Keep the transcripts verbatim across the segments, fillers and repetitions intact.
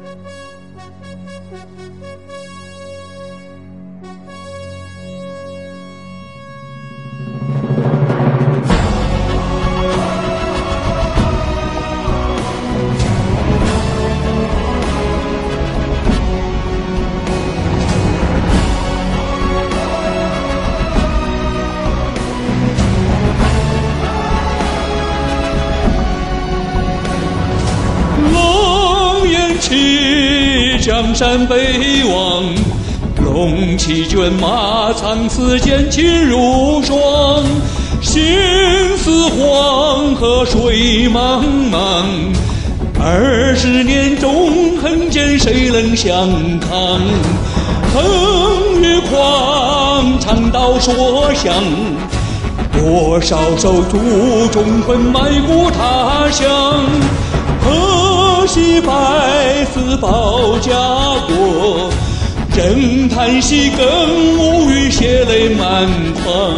江山北望，龙骑卷马，苍丝剑气如霜。心似黄河水茫茫，二十年中恨间谁能相抗？横越狂，长刀说响，多少手足忠魂埋骨他乡。河西百死保家国，人叹息更无语，血泪满眶。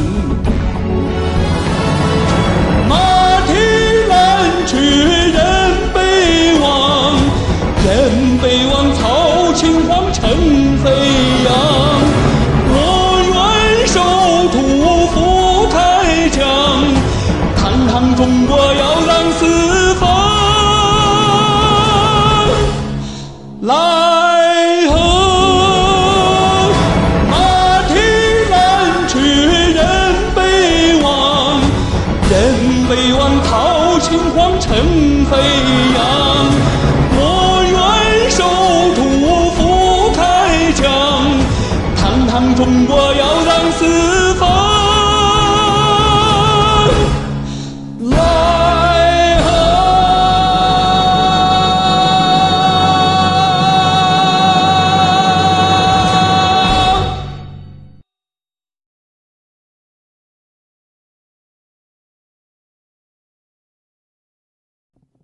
马蹄蓝去人北望，人北望曹秦皇城飞扬。我愿守土赴开疆，堂堂中国要让四方来贺。马蹄蓝去人北望，人北望曹秦皇城飞扬。